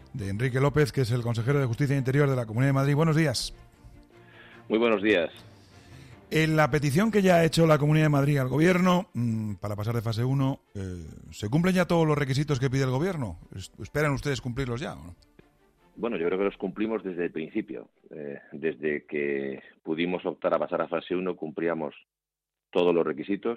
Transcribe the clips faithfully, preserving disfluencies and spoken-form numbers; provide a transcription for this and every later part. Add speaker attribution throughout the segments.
Speaker 1: de Enrique López, que es el consejero de Justicia e Interior de la Comunidad de Madrid. Buenos días.
Speaker 2: Muy buenos días.
Speaker 1: En la petición que ya ha hecho la Comunidad de Madrid al Gobierno mmm, para pasar de fase uno, eh, ¿se cumplen ya todos los requisitos que pide el Gobierno? ¿Esperan ustedes cumplirlos ya o no?
Speaker 2: Bueno, yo creo que los cumplimos desde el principio. Eh, desde que pudimos optar a pasar a fase uno, cumplíamos todos los requisitos.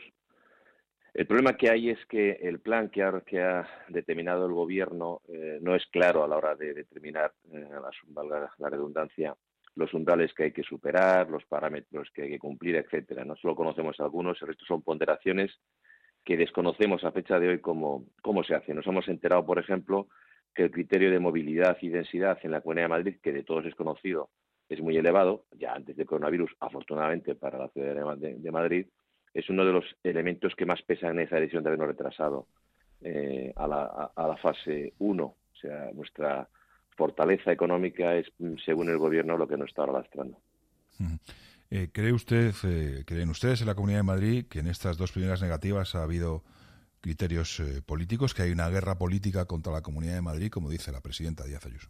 Speaker 2: El problema que hay es que el plan que ha, que ha determinado el Gobierno eh, no es claro a la hora de determinar, eh, la, valga la redundancia, los umbrales que hay que superar, los parámetros que hay que cumplir, etcétera. No solo conocemos algunos, el resto son ponderaciones que desconocemos a fecha de hoy cómo, cómo se hace. Nos hemos enterado, por ejemplo, que el criterio de movilidad y densidad en la Comunidad de Madrid, que de todos es conocido, es muy elevado, ya antes del coronavirus, afortunadamente para la ciudad de, de Madrid, es uno de los elementos que más pesan en esa decisión de habernos retrasado eh, a, la, a, a la fase uno. O sea, nuestra fortaleza económica es, según el Gobierno, lo que nos está ahora lastrando.
Speaker 1: Eh, ¿Cree usted, eh, creen ustedes en la Comunidad de Madrid que en estas dos primeras negativas ha habido criterios eh, políticos, que hay una guerra política contra la Comunidad de Madrid, como dice la presidenta Díaz Ayuso?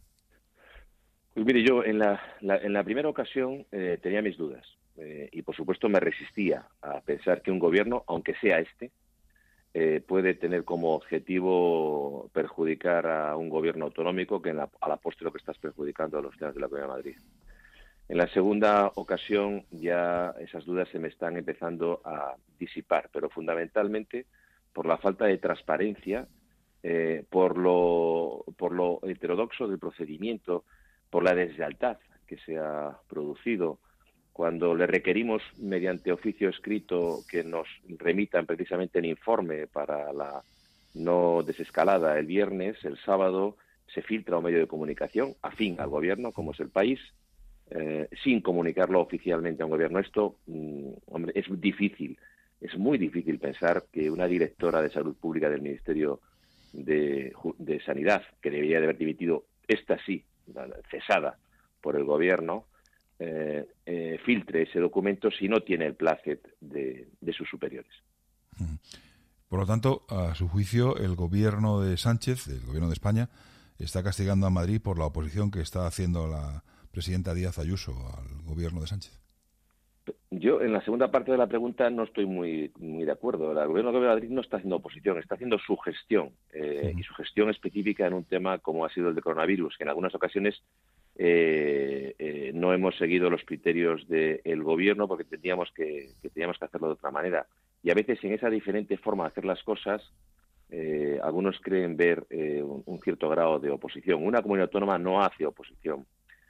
Speaker 2: Pues mire, yo en la, la, en la primera ocasión eh, tenía mis dudas eh, y, por supuesto, me resistía a pensar que un gobierno, aunque sea este, eh, puede tener como objetivo perjudicar a un gobierno autonómico que en la, a la postre lo que está es perjudicando a los ciudadanos de la Comunidad de Madrid. En la segunda ocasión ya esas dudas se me están empezando a disipar, pero fundamentalmente por la falta de transparencia, eh, por lo por lo heterodoxo del procedimiento, por la deslealtad que se ha producido cuando le requerimos mediante oficio escrito que nos remitan precisamente el informe para la no desescalada el viernes, el sábado se filtra un medio de comunicación afín al gobierno, como es El País, eh, sin comunicarlo oficialmente a un gobierno. Esto, mmm, hombre, es difícil, es muy difícil pensar que una directora de Salud Pública del Ministerio de, de Sanidad, que debería de haber dimitido, esta sí, cesada por el gobierno, eh, eh, filtre ese documento si no tiene el plácet de, de sus superiores.
Speaker 1: Por lo tanto, a su juicio, el gobierno de Sánchez, el gobierno de España, está castigando a Madrid por la oposición que está haciendo la presidenta Díaz Ayuso al gobierno de Sánchez.
Speaker 2: Yo, en la segunda parte de la pregunta, no estoy muy, muy de acuerdo. El gobierno de Madrid no está haciendo oposición, está haciendo su gestión, eh, uh-huh. y su gestión específica en un tema como ha sido el de coronavirus, que en algunas ocasiones eh, eh, no hemos seguido los criterios del gobierno porque teníamos que, que teníamos que hacerlo de otra manera. Y a veces en esa diferente forma de hacer las cosas, eh, algunos creen ver eh, un, un cierto grado de oposición. Una comunidad autónoma no hace oposición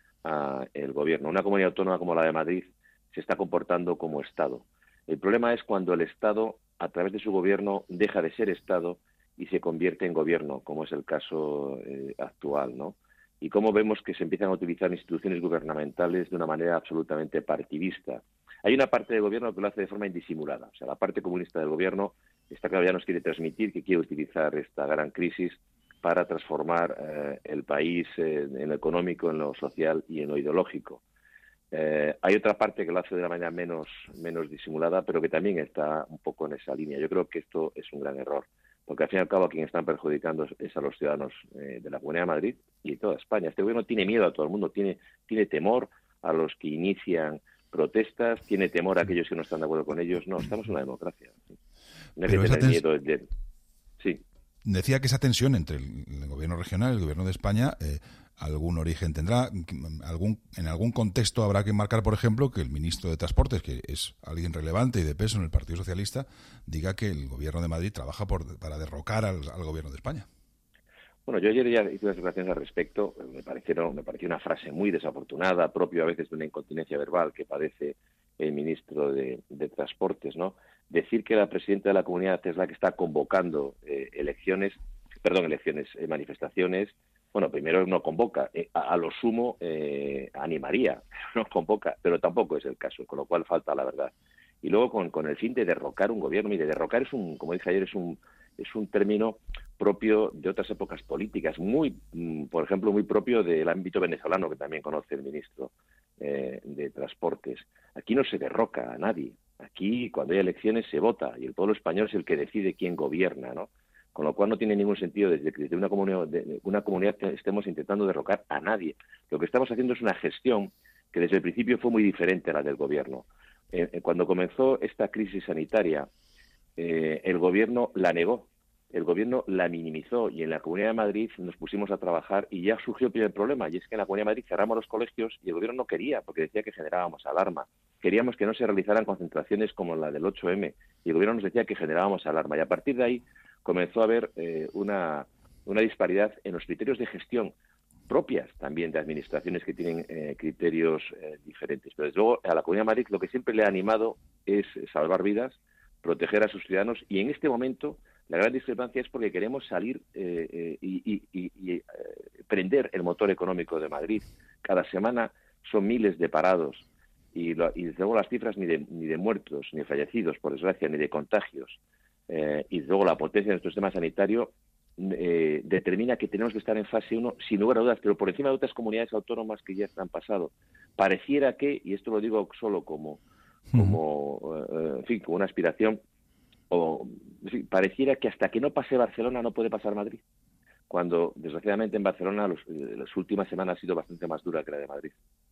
Speaker 2: al gobierno. Una comunidad autónoma como la de Madrid se está comportando como Estado. El problema es cuando el Estado, a través de su gobierno, deja de ser Estado y se convierte en gobierno, como es el caso eh, actual, ¿no? Y cómo vemos que se empiezan a utilizar instituciones gubernamentales de una manera absolutamente partidista. Hay una parte del gobierno que lo hace de forma indisimulada. O sea, la parte comunista del gobierno está claro, ya nos quiere transmitir que quiere utilizar esta gran crisis para transformar eh, el país eh, en lo económico, en lo social y en lo ideológico. Eh, hay otra parte que lo hace de la manera menos, menos disimulada, pero que también está un poco en esa línea. Yo creo que esto es un gran error, porque al fin y al cabo a quien están perjudicando es a los ciudadanos eh, de la Comunidad de Madrid y de toda España. Este gobierno tiene miedo a todo el mundo, tiene, tiene temor a los que inician protestas, tiene temor a aquellos que no están de acuerdo con ellos. No, estamos en una democracia. No hay que tener miedo de... Sí.
Speaker 1: Decía que esa tensión entre el, el gobierno regional y el gobierno de España eh, algún origen tendrá. algún En algún contexto habrá que marcar, por ejemplo, que el ministro de Transportes, que es alguien relevante y de peso en el Partido Socialista, diga que el gobierno de Madrid trabaja por, para derrocar al, al gobierno de España.
Speaker 2: Bueno, yo ayer ya hice unas declaraciones al respecto. Me parecieron, me pareció una frase muy desafortunada, propio a veces de una incontinencia verbal que padece el ministro de, de Transportes, ¿no? Decir que la presidenta de la comunidad es la que está convocando eh, elecciones, perdón, elecciones, eh, manifestaciones. Bueno, primero no convoca, eh, a, a lo sumo eh, animaría, no convoca, pero tampoco es el caso, con lo cual falta la verdad. Y luego con, con el fin de derrocar un gobierno. Mire, derrocar es un, como dije ayer, es un es un término propio de otras épocas políticas, muy, por ejemplo, muy propio del ámbito venezolano, que también conoce el ministro eh, de Transportes. Aquí no se derroca a nadie. Aquí, cuando hay elecciones, se vota y el pueblo español es el que decide quién gobierna, ¿no? Con lo cual no tiene ningún sentido desde que desde una comunidad, de una comunidad estemos intentando derrocar a nadie. Lo que estamos haciendo es una gestión que desde el principio fue muy diferente a la del gobierno. Eh, cuando comenzó esta crisis sanitaria, eh, el gobierno la negó, el gobierno la minimizó y en la Comunidad de Madrid nos pusimos a trabajar y ya surgió el primer problema, y es que en la Comunidad de Madrid cerramos los colegios y el gobierno no quería, porque decía que generábamos alarma. Queríamos que no se realizaran concentraciones como la del ocho eme y el gobierno nos decía que generábamos alarma. Y a partir de ahí comenzó a haber eh, una, una disparidad en los criterios de gestión propias también de administraciones que tienen eh, criterios eh, diferentes. Pero desde luego a la Comunidad de Madrid lo que siempre le ha animado es salvar vidas, proteger a sus ciudadanos, y en este momento la gran discrepancia es porque queremos salir eh, eh, y, y, y, y eh, prender el motor económico de Madrid. Cada semana son miles de parados y, lo, y desde luego las cifras ni de, ni de muertos, ni de fallecidos, por desgracia, ni de contagios. Eh, y luego la potencia de nuestro sistema sanitario eh, determina que tenemos que estar en fase uno sin lugar a dudas, pero por encima de otras comunidades autónomas que ya están pasado. Pareciera que, y esto lo digo solo como, como uh, en fin, como una aspiración, o en fin, pareciera que hasta que no pase Barcelona no puede pasar Madrid, cuando desgraciadamente en Barcelona los, las últimas semanas ha sido bastante más dura que la de Madrid.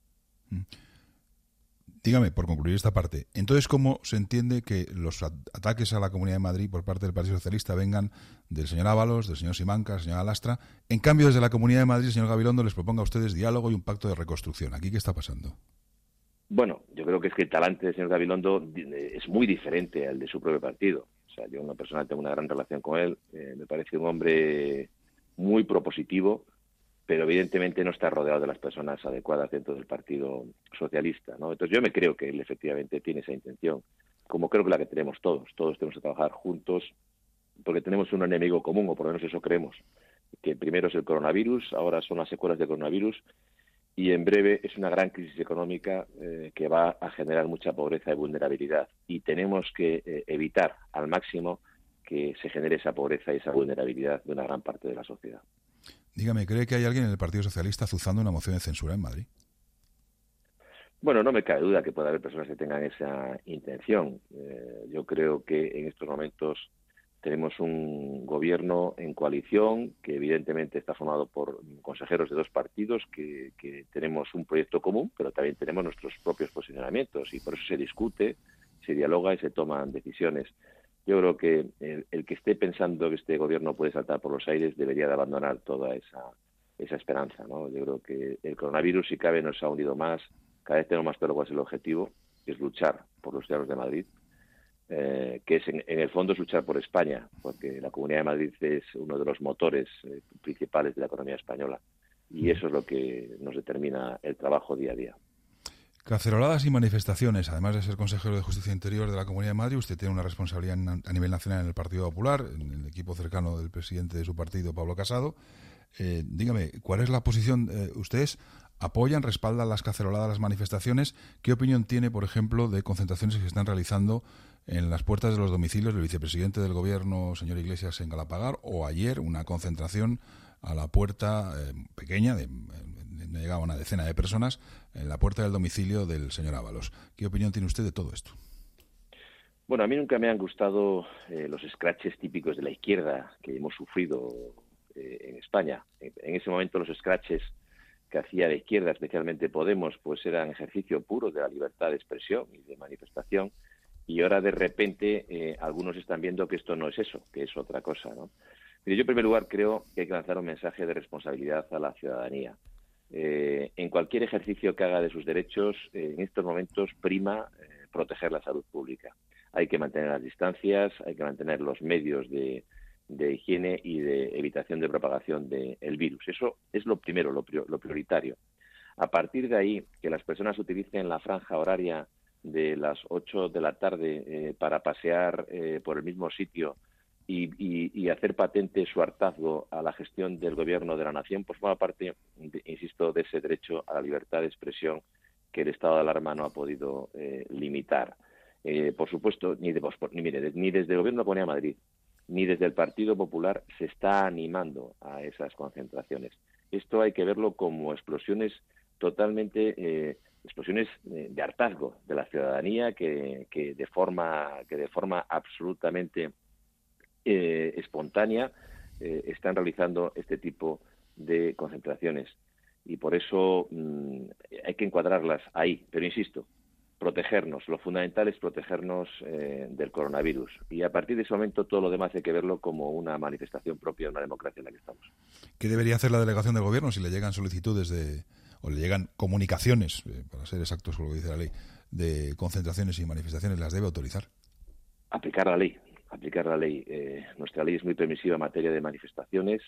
Speaker 1: Dígame, por concluir esta parte, entonces, ¿cómo se entiende que los ataques a la Comunidad de Madrid por parte del Partido Socialista vengan del señor Ábalos, del señor Simancas, del señor Alastra? En cambio, desde la Comunidad de Madrid, el señor Gabilondo les proponga a ustedes diálogo y un pacto de reconstrucción. ¿Aquí qué está pasando?
Speaker 2: Bueno, yo creo que es que el talante del señor Gabilondo es muy diferente al de su propio partido. O sea, yo, una persona, tengo una gran relación con él, eh, me parece un hombre muy propositivo, pero evidentemente no está rodeado de las personas adecuadas dentro del Partido Socialista, ¿no? Entonces yo me creo que él efectivamente tiene esa intención, como creo que la que tenemos todos. Todos tenemos que trabajar juntos porque tenemos un enemigo común, o por lo menos eso creemos, que primero es el coronavirus, ahora son las secuelas del coronavirus, y en breve es una gran crisis económica eh, que va a generar mucha pobreza y vulnerabilidad. Y tenemos que eh, evitar al máximo que se genere esa pobreza y esa vulnerabilidad de una gran parte de la sociedad.
Speaker 1: Dígame, ¿cree que hay alguien en el Partido Socialista azuzando una moción de censura en Madrid?
Speaker 2: Bueno, no me cabe duda que pueda haber personas que tengan esa intención. Eh, yo creo que en estos momentos tenemos un gobierno en coalición que evidentemente está formado por consejeros de dos partidos, que, que tenemos un proyecto común, pero también tenemos nuestros propios posicionamientos y por eso se discute, se dialoga y se toman decisiones. Yo creo que el, el que esté pensando que este gobierno puede saltar por los aires debería de abandonar toda esa, esa esperanza, ¿no? Yo creo que el coronavirus, si cabe, nos ha unido más. Cada vez tenemos más claro cuál es el objetivo, que es luchar por los ciudadanos de Madrid, eh, que es en, en el fondo es luchar por España, porque la Comunidad de Madrid es uno de los motores eh, principales de la economía española, y eso es lo que nos determina el trabajo día a día.
Speaker 1: Caceroladas y manifestaciones. Además de ser consejero de Justicia Interior de la Comunidad de Madrid, usted tiene una responsabilidad a nivel nacional en el Partido Popular, en el equipo cercano del presidente de su partido, Pablo Casado. Eh, dígame, ¿cuál es la posición? Eh, ¿Ustedes apoyan, respaldan las caceroladas, las manifestaciones? ¿Qué opinión tiene, por ejemplo, de concentraciones que se están realizando en las puertas de los domicilios del vicepresidente del Gobierno, señor Iglesias, en Galapagar, o ayer una concentración a la puerta eh, pequeña, de, no llegaba una decena de personas, en la puerta del domicilio del señor Ábalos? ¿Qué opinión tiene usted de todo esto?
Speaker 2: Bueno, a mí nunca me han gustado eh, los scratches típicos de la izquierda que hemos sufrido eh, en España. En, en ese momento los scratches que hacía la izquierda, especialmente Podemos, pues eran ejercicio puro de la libertad de expresión y de manifestación, y ahora de repente eh, algunos están viendo que esto no es eso, que es otra cosa, ¿no? Mire, yo en primer lugar creo que hay que lanzar un mensaje de responsabilidad a la ciudadanía. Eh, en cualquier ejercicio que haga de sus derechos, eh, en estos momentos prima eh, proteger la salud pública. Hay que mantener las distancias, hay que mantener los medios de, de higiene y de evitación de propagación del virus. Eso es lo primero, lo, lo prioritario. A partir de ahí, que las personas utilicen la franja horaria de las ocho de la tarde eh, para pasear eh, por el mismo sitio y, y, y hacer patente su hartazgo a la gestión del gobierno de la nación, pues forma parte, de, insisto, de ese derecho a la libertad de expresión que el estado de alarma no ha podido eh, limitar. Eh, por supuesto, ni, de, ni, mire, ni desde el gobierno de la Comunidad de Madrid, ni desde el Partido Popular se está animando a esas concentraciones. Esto hay que verlo como explosiones totalmente, eh, explosiones de hartazgo de la ciudadanía que, que de forma, que de forma absolutamente eh, espontánea, eh, están realizando este tipo de concentraciones. Y por eso mmm, hay que encuadrarlas ahí. Pero insisto, protegernos. Lo fundamental es protegernos eh, del coronavirus. Y a partir de ese momento todo lo demás hay que verlo como una manifestación propia de una democracia en la que estamos.
Speaker 1: ¿Qué debería hacer la delegación del gobierno si le llegan solicitudes de, o le llegan comunicaciones, eh, para ser exactos con lo que dice la ley, de concentraciones y manifestaciones? ¿Las debe autorizar?
Speaker 2: Aplicar la ley. Aplicar la ley. Eh, nuestra ley es muy permisiva en materia de manifestaciones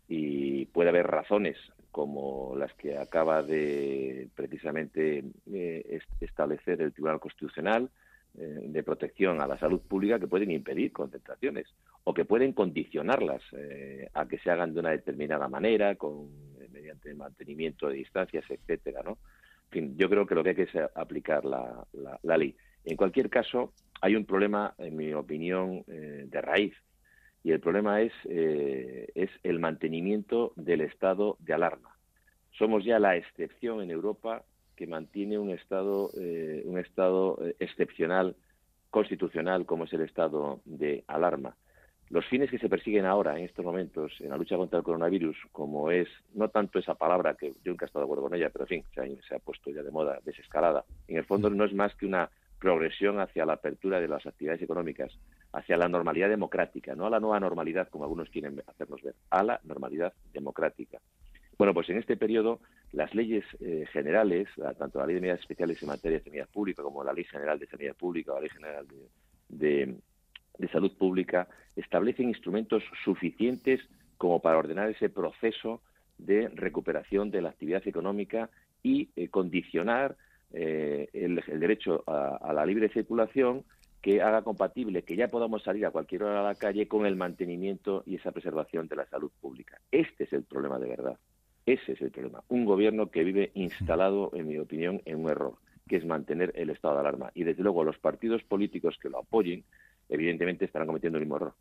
Speaker 2: y puede haber razones como las que acaba de precisamente eh, establecer el Tribunal Constitucional eh, de protección a la salud pública, que pueden impedir concentraciones o que pueden condicionarlas eh, a que se hagan de una determinada manera, con eh, mediante mantenimiento de distancias, etcétera, ¿no? En fin, yo creo que lo que hay que es aplicar la, la, la ley. En cualquier caso, hay un problema, en mi opinión, eh, de raíz. Y el problema es, eh, es el mantenimiento del estado de alarma. Somos ya la excepción en Europa que mantiene un estado, eh, un estado excepcional, constitucional, como es el estado de alarma. Los fines que se persiguen ahora, en estos momentos, en la lucha contra el coronavirus, como es, no tanto esa palabra, que yo nunca he estado de acuerdo con ella, pero en fin, se ha, se ha puesto ya de moda, desescalada, en el fondo no es más que una progresión hacia la apertura de las actividades económicas, hacia la normalidad democrática, no a la nueva normalidad, como algunos quieren hacernos ver, a la normalidad democrática. Bueno, pues en este periodo las leyes eh, generales, tanto la Ley de Medidas Especiales en materia de sanidad pública como la Ley General de Sanidad Pública o la Ley General de, de, de Salud Pública, establecen instrumentos suficientes como para ordenar ese proceso de recuperación de la actividad económica y eh, condicionar Eh, el, el derecho a, a la libre circulación, que haga compatible que ya podamos salir a cualquier hora a la calle con el mantenimiento y esa preservación de la salud pública. Este es el problema de verdad. Ese es el problema. Un gobierno que vive instalado, en mi opinión, en un error, que es mantener el estado de alarma. Y desde luego los partidos políticos que lo apoyen, evidentemente estarán cometiendo el mismo error.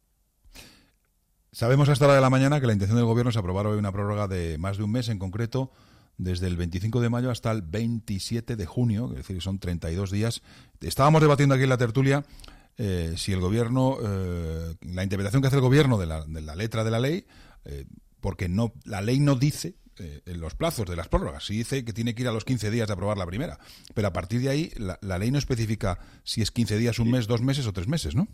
Speaker 1: Sabemos a esta hora de la mañana que la intención del gobierno es aprobar hoy una prórroga de más de un mes, en concreto desde el veinticinco de mayo hasta el veintisiete de junio, es decir, son treinta y dos días. Estábamos debatiendo aquí en la tertulia eh, si el gobierno, eh, la interpretación que hace el gobierno de la, de la letra de la ley, eh, porque no la ley no dice eh, en los plazos de las prórrogas, sí dice que tiene que ir a los quince días de aprobar la primera, pero a partir de ahí la, la ley no especifica si es quince días, un mes, dos meses o tres meses, ¿no?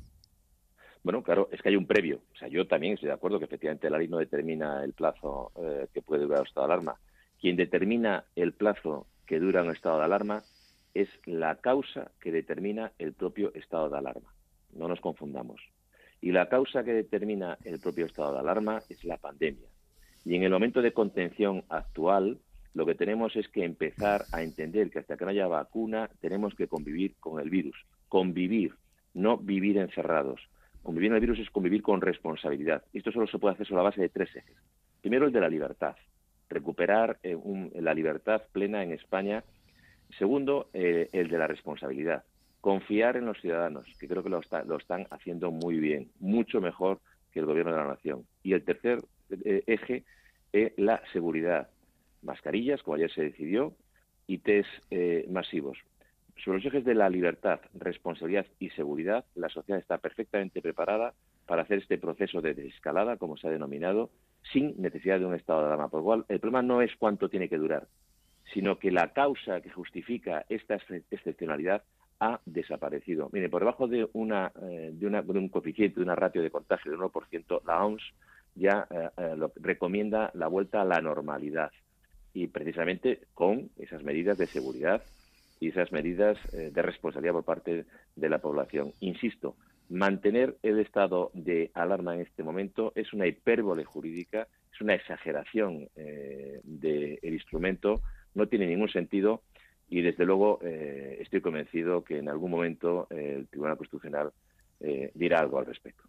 Speaker 2: Bueno, claro, es que hay un previo. O sea, yo también estoy de acuerdo que efectivamente la ley no determina el plazo eh, que puede durar el estado de alarma. Quien determina el plazo que dura un estado de alarma es la causa que determina el propio estado de alarma. No nos confundamos. Y la causa que determina el propio estado de alarma es la pandemia. Y en el momento de contención actual, lo que tenemos es que empezar a entender que hasta que no haya vacuna tenemos que convivir con el virus. Convivir, no vivir encerrados. Convivir con el virus es convivir con responsabilidad. Y esto solo se puede hacer sobre la base de tres ejes. Primero, el de la libertad. Recuperar eh, un, la libertad plena en España. Segundo, eh, el de la responsabilidad. Confiar en los ciudadanos, que creo que lo, está, lo están haciendo muy bien, mucho mejor que el Gobierno de la Nación. Y el tercer eh, eje, eh, la seguridad. Mascarillas, como ayer se decidió, y test eh, masivos. Sobre los ejes de la libertad, responsabilidad y seguridad, la sociedad está perfectamente preparada para hacer este proceso de desescalada, como se ha denominado, sin necesidad de un estado de alarma. Por lo cual, el problema no es cuánto tiene que durar, sino que la causa que justifica esta excepcionalidad ha desaparecido. Mire, por debajo de, una, eh, de, una, de un coeficiente, de una ratio de contagio del uno por ciento, la O M S ya eh, eh, lo, recomienda la vuelta a la normalidad, y precisamente con esas medidas de seguridad y esas medidas eh, de responsabilidad por parte de la población. Insisto, mantener el estado de alarma en este momento es una hipérbole jurídica, es una exageración eh, del instrumento, no tiene ningún sentido y, desde luego, eh, estoy convencido que en algún momento eh, el Tribunal Constitucional eh, dirá algo al respecto.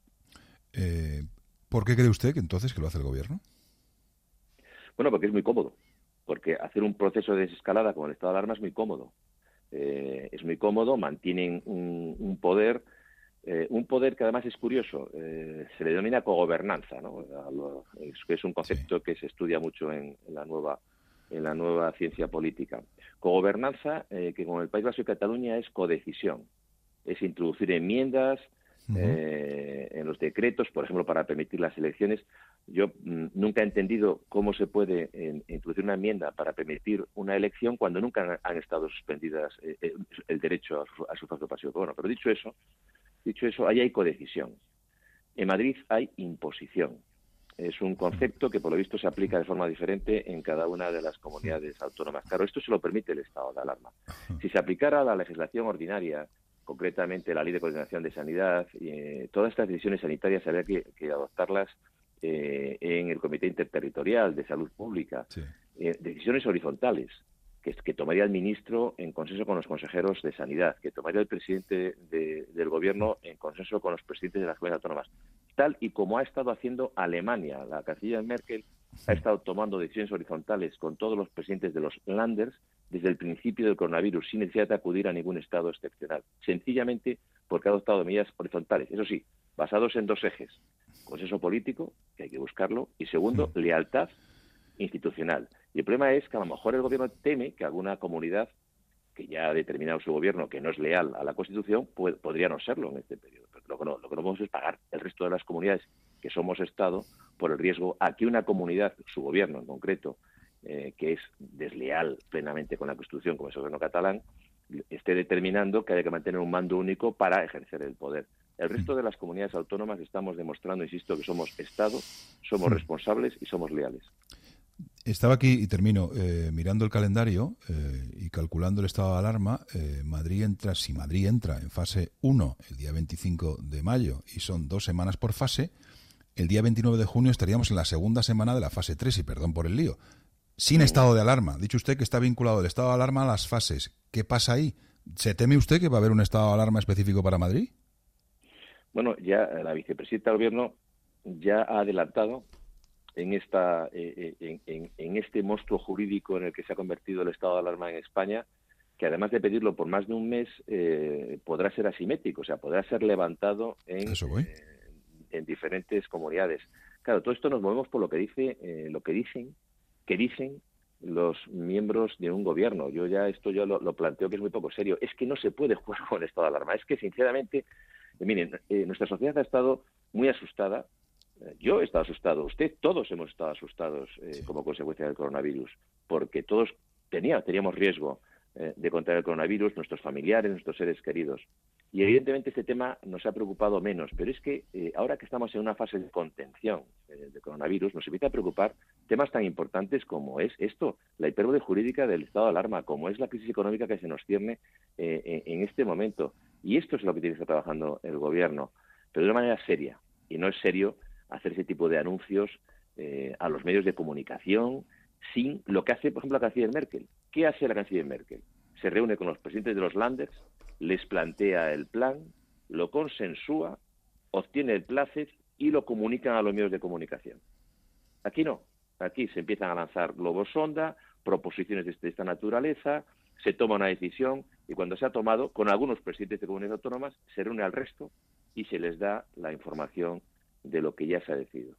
Speaker 1: Eh, ¿Por qué cree usted que entonces que lo hace el Gobierno?
Speaker 2: Bueno, porque es muy cómodo, porque hacer un proceso de desescalada con el estado de alarma es muy cómodo. Eh, es muy cómodo, mantienen un, un poder... Eh, un poder que además es curioso, eh, se le denomina cogobernanza, ¿no? Es, es un concepto sí. que se estudia mucho en, en la nueva en la nueva ciencia política. Cogobernanza, eh, que con el País Vasco y Cataluña es codecisión, es introducir enmiendas uh-huh. eh, en los decretos, por ejemplo, para permitir las elecciones. Yo mm, nunca he entendido cómo se puede eh, introducir una enmienda para permitir una elección cuando nunca han, han estado suspendidas eh, eh, el derecho a, su, a sufragio pasivo. Bueno, pero dicho eso, dicho eso, ahí hay codecisión. En Madrid hay imposición. Es un concepto que, por lo visto, se aplica de forma diferente en cada una de las comunidades autónomas. Claro, esto se lo permite el estado de alarma. Si se aplicara la legislación ordinaria, concretamente la Ley de Coordinación de Sanidad, eh, todas estas decisiones sanitarias habría que, que adoptarlas eh, en el Comité Interterritorial de Salud Pública. Sí. Eh, decisiones horizontales, que, que tomaría el ministro en consenso con los consejeros de Sanidad, que tomaría el presidente de, del Gobierno en consenso con los presidentes de las comunidades autónomas. Tal y como ha estado haciendo Alemania. La canciller Merkel ha estado tomando decisiones horizontales con todos los presidentes de los Länders desde el principio del coronavirus, sin necesidad de acudir a ningún estado excepcional. Sencillamente porque ha adoptado medidas horizontales. Eso sí, basados en dos ejes. Consenso político, que hay que buscarlo, y segundo, lealtad institucional. Y el problema es que a lo mejor el gobierno teme que alguna comunidad que ya ha determinado su gobierno que no es leal a la Constitución, puede, podría no serlo en este periodo. Pero lo que no, lo que no podemos es pagar el resto de las comunidades que somos Estado por el riesgo a que una comunidad, su gobierno en concreto, eh, que es desleal plenamente con la Constitución, como es el gobierno catalán, esté determinando que haya que mantener un mando único para ejercer el poder. El resto de las comunidades autónomas estamos demostrando, insisto, que somos Estado, somos responsables y somos leales.
Speaker 1: Estaba aquí, y termino, eh, mirando el calendario eh, y calculando el estado de alarma. eh, Madrid entra, si Madrid entra en fase uno el día veinticinco de mayo, y son dos semanas por fase, el día veintinueve de junio estaríamos en la segunda semana de la fase tres, y perdón por el lío, sin estado de alarma. Dicho usted que está vinculado el estado de alarma a las fases. ¿Qué pasa ahí? ¿Se teme usted que va a haber un estado de alarma específico para Madrid?
Speaker 2: Bueno, ya la vicepresidenta del Gobierno ya ha adelantado en esta eh, en, en, en este monstruo jurídico en el que se ha convertido el estado de alarma en España, que además de pedirlo por más de un mes, eh, podrá ser asimétrico, o sea, podrá ser levantado en, eh, en diferentes comunidades. Claro, todo esto nos movemos por lo que dice, eh, lo que dicen, que dicen los miembros de un gobierno. Yo ya esto yo lo, lo planteo que es muy poco serio. Es que no se puede jugar con el estado de alarma. Es que, sinceramente, eh, miren, eh, nuestra sociedad ha estado muy asustada. Yo he estado asustado, usted, todos hemos estado asustados eh, sí. como consecuencia del coronavirus, porque todos tenía, teníamos riesgo eh, de contraer el coronavirus, nuestros familiares, nuestros seres queridos. Y evidentemente este tema nos ha preocupado menos, pero es que eh, ahora que estamos en una fase de contención eh, del coronavirus, nos empieza a preocupar temas tan importantes como es esto, la hipérbole jurídica del estado de alarma, como es la crisis económica que se nos cierne eh, en, en este momento. Y esto es lo que tiene que estar trabajando el Gobierno, pero de una manera seria, y no es serio hacer ese tipo de anuncios eh, a los medios de comunicación sin lo que hace, por ejemplo, la canciller Merkel. ¿Qué hace la canciller Merkel? Se reúne con los presidentes de los Länders, les plantea el plan, lo consensúa, obtiene el plácet y lo comunican a los medios de comunicación. Aquí no. Aquí se empiezan a lanzar globos sonda, proposiciones de esta naturaleza, se toma una decisión y cuando se ha tomado, con algunos presidentes de comunidades autónomas, se reúne al resto y se les da la información de lo que ya se ha decidido.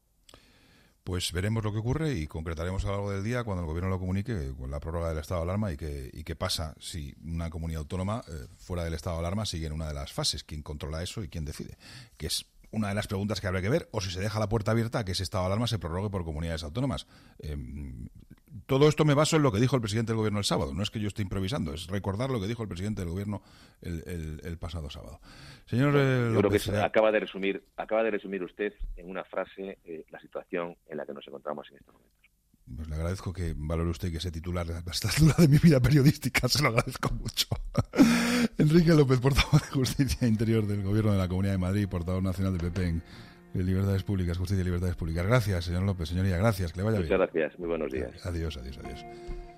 Speaker 1: Pues veremos lo que ocurre y concretaremos a lo largo del día cuando el Gobierno lo comunique con la prórroga del estado de alarma y qué y qué pasa si una comunidad autónoma eh, fuera del estado de alarma sigue en una de las fases. ¿Quién controla eso y quién decide? Que es una de las preguntas que habrá que ver, o si se deja la puerta abierta a que ese estado de alarma se prorrogue por comunidades autónomas. Eh, todo esto me baso en lo que dijo el presidente del Gobierno el sábado. No es que yo esté improvisando, es recordar lo que dijo el presidente del Gobierno el, el, el pasado sábado. Señor eh,
Speaker 2: Yo creo que se acaba de resumir, acaba de resumir usted en una frase eh, la situación en la que nos encontramos en estos momentos.
Speaker 1: Pues le agradezco que valore usted que ese titular la estatura de mi vida periodística, se lo agradezco mucho. Enrique López, portavoz de Justicia e Interior del Gobierno de la Comunidad de Madrid, portavoz nacional del P P en Libertades Públicas, Justicia y Libertades Públicas. Gracias, señor López, señoría, gracias, que le vaya
Speaker 2: Muchas
Speaker 1: bien.
Speaker 2: Muchas gracias, muy buenos días.
Speaker 1: Adiós, adiós, adiós.